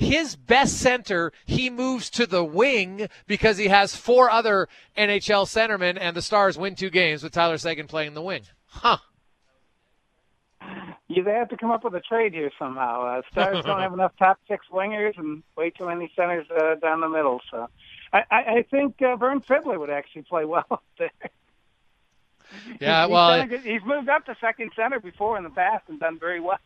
his best center, he moves to the wing because he has 4 other NHL centermen, and the Stars win 2 games with Tyler Seguin playing the wing. Huh. They have to come up with a trade here somehow. Stars don't have enough top 6 wingers and way too many centers down the middle. So I think Vern Fiddler would actually play well up there. Yeah, he's moved up to second center before in the past and done very well.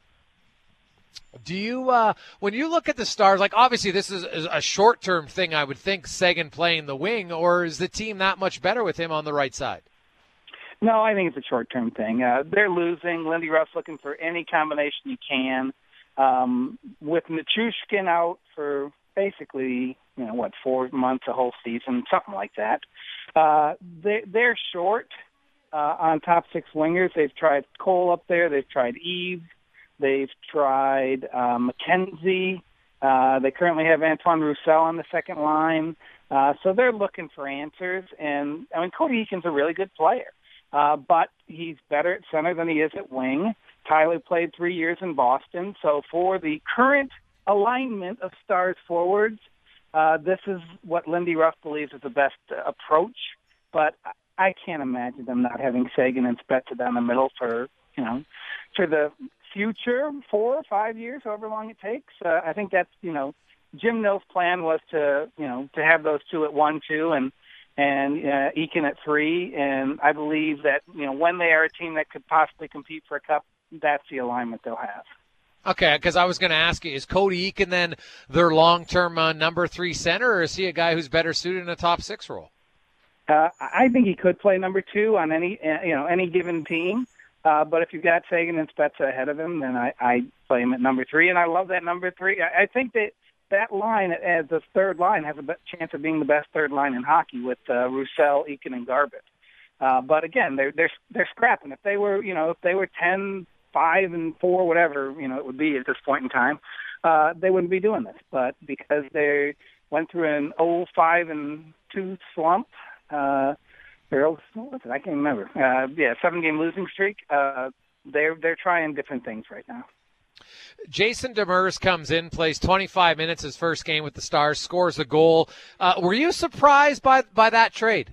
Do you, when you look at the Stars, like obviously this is a short-term thing, I would think, Seguin playing the wing, or is the team that much better with him on the right side? No, I think it's a short-term thing. They're losing. Lindy Ruff's looking for any combination you can. With Nichushkin out for basically, 4 months, a whole season, something like that. They're short on top 6 wingers. They've tried Cole up there. They've tried Eve. They've tried McKenzie. They currently have Antoine Roussel on the second line. So they're looking for answers. And, Cody Eakin's a really good player. But he's better at center than he is at wing. Tyler played 3 years in Boston. So for the current alignment of Stars forwards, this is what Lindy Ruff believes is the best approach. But I can't imagine them not having Seguin and Spezza down the middle for the future 4 or 5 years, however long it takes. I think that's, Jim Nill's plan was to have those 2 at 1-2 and Eakin at 3. And I believe that, when they are a team that could possibly compete for a cup, that's the alignment they'll have. Okay, because I was going to ask you, is Cody Eakin then their long-term number 3 center, or is he a guy who's better suited in a top 6 role? I think he could play number 2 on any given team. But if you've got Seguin and Spezza ahead of him, then I play him at number 3, and I love that number 3. I think that line as the third line has a chance of being the best third line in hockey with Roussel, Eakin, and Garbett. But again, they're scrapping. If they were 10, 5, and 4, whatever it would be at this point in time, they wouldn't be doing this. But because they went through an 5-2 slump. I can't remember. 7-game losing streak. They're trying different things right now. Jason Demers comes in, plays 25 minutes his first game with the Stars, scores a goal. Were you surprised by that trade?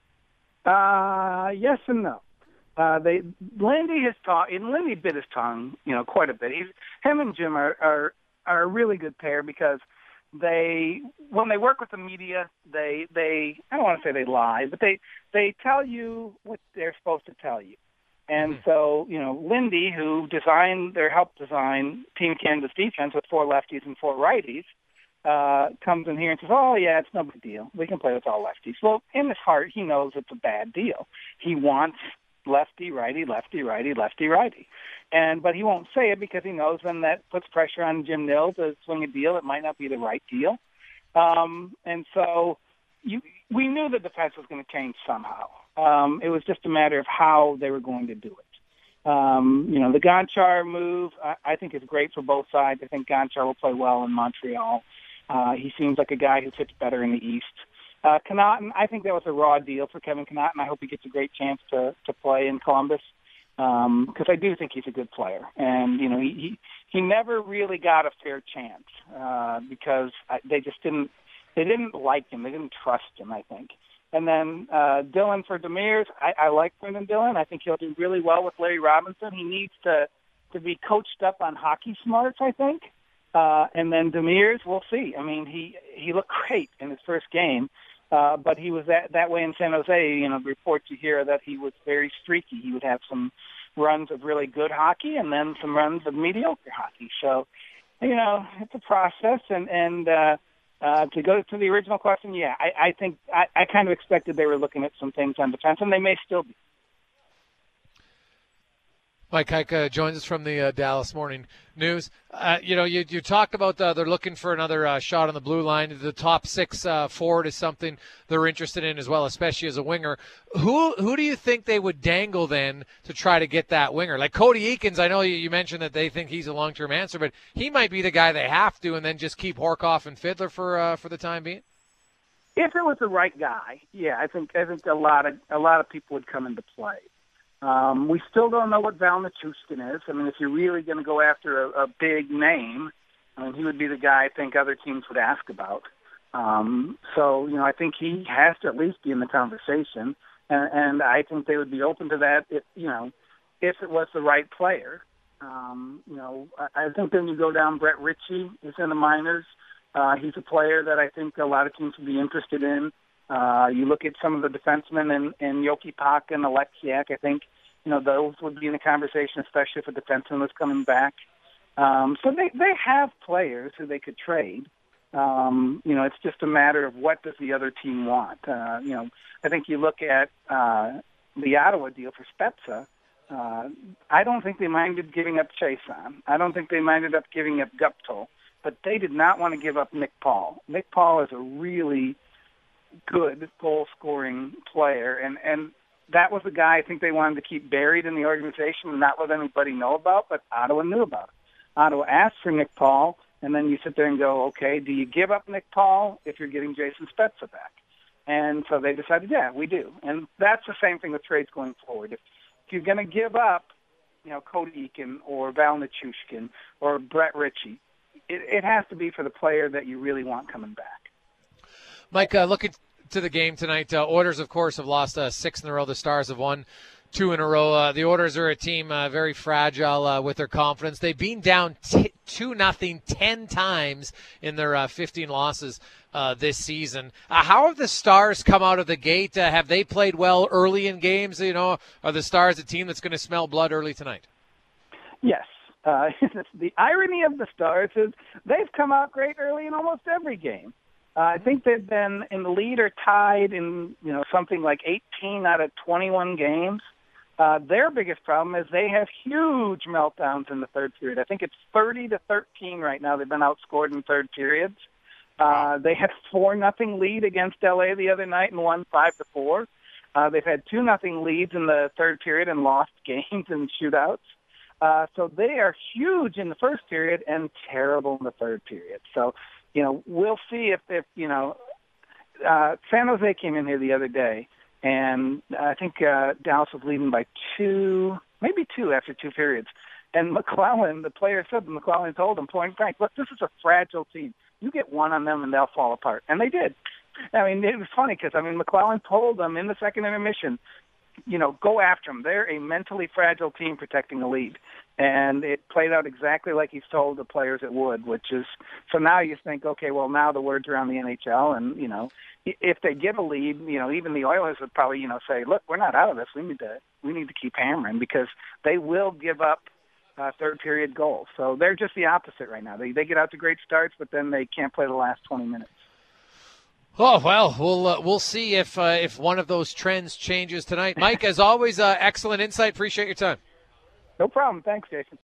Yes and no. Lindy bit his tongue, quite a bit. Him and Jim are a really good pair because when they work with the media, they I don't want to say they lie, but they tell you what they're supposed to tell you. And so, Lindy, who helped design Team Canada's defense with 4 lefties and 4 righties, comes in here and says, oh, yeah, it's no big deal. We can play with all lefties. Well, in his heart, he knows it's a bad deal. He wants lefty, righty, lefty, righty, lefty, righty. But he won't say it because he knows then that puts pressure on Jim Nill to swing a deal. It might not be the right deal. And so we knew the defense was going to change somehow. It was just a matter of how they were going to do it. The Gonchar move, I think is great for both sides. I think Gonchar will play well in Montreal. He seems like a guy who fits better in the East. Connaughton, I think that was a raw deal for Kevin Connaughton. I hope he gets a great chance to play in Columbus because I do think he's a good player. And, he never really got a fair chance because they didn't like him. They didn't trust him, I think. And then Dylan for Demers, I like Brendan Dillon. I think he'll do really well with Larry Robinson. He needs to be coached up on hockey smarts, I think. And then Demers, we'll see. I mean, he looked great in his first game, but he was that way in San Jose. The reports you hear that he was very streaky. He would have some runs of really good hockey and then some runs of mediocre hockey. So, it's a process. And to go to the original question, yeah, I think I kind of expected they were looking at some things on defense, and they may still be. Mike Heika joins us from the Dallas Morning News. You talked about they're looking for another shot on the blue line. The top 6 forward is something they're interested in as well, especially as a winger. Who do you think they would dangle then to try to get that winger? Like Cody Eakins, I know you mentioned that they think he's a long-term answer, but he might be the guy they have to, and then just keep Horkoff and Fiddler for the time being. If it was the right guy, yeah, I think a lot of people would come into play. We still don't know what Val Nichushkin is. I mean, if you're really going to go after a big name, I mean, he would be the guy I think other teams would ask about. So, I think he has to at least be in the conversation, and I think they would be open to that if it was the right player. I think then you go down, Brett Ritchie is in the minors. He's a player that I think a lot of teams would be interested in. You look at some of the defensemen and Yoki Pak and Alexiak, I think, those would be in the conversation, especially if a defenseman was coming back. So they have players who they could trade. It's just a matter of what does the other team want. I think you look at the Ottawa deal for Spezza. I don't think they minded giving up Chason. I don't think they minded up giving up Guptill. But they did not want to give up Nick Paul. Nick Paul is a really good goal-scoring player, and that was a guy I think they wanted to keep buried in the organization and not let anybody know about, but Ottawa knew about it. Ottawa asked for Nick Paul, and then you sit there and go, okay, do you give up Nick Paul if you're getting Jason Spezza back? And so they decided, yeah, we do. And that's the same thing with trades going forward. If you're going to give up, Cody Eakin or Val Nichushkin or Brett Ritchie, it has to be for the player that you really want coming back. Mike, looking to the game tonight, Oilers, of course, have lost 6 in a row. The Stars have won 2 in a row. The Oilers are a team very fragile with their confidence. They've been down 2-0 10 times in their 15 losses this season. How have the Stars come out of the gate? Have they played well early in games? Are the Stars a team that's going to smell blood early tonight? Yes. The irony of the Stars is they've come out great early in almost every game. I think they've been in the lead or tied in something like 18 out of 21 games. Their biggest problem is they have huge meltdowns in the third period. I think it's 30-13 right now. They've been outscored in third periods. They had 4-0 lead against LA the other night and won 5-4. They've had 2-0 leads in the third period and lost games in shootouts. So they are huge in the first period and terrible in the third period. So, we'll see if San Jose came in here the other day, and I think Dallas was leading by 2, maybe 2 after 2 periods. And McClellan, the player said, McClellan told him point blank, look, this is a fragile team. You get one on them and they'll fall apart. And they did. I mean, it was funny because, McClellan told them in the second intermission, go after them. They're a mentally fragile team protecting the lead. And it played out exactly like he's told the players it would, which is, so now you think, okay, well, now the word's around the NHL, and, if they get a lead, even the Oilers would probably, say, look, we're not out of this. We need to keep hammering because they will give up third period goals. So they're just the opposite right now. They get out to great starts, but then they can't play the last 20 minutes. Oh, well, we'll see if one of those trends changes tonight. Mike, as always, excellent insight. Appreciate your time. No problem. Thanks, Jason.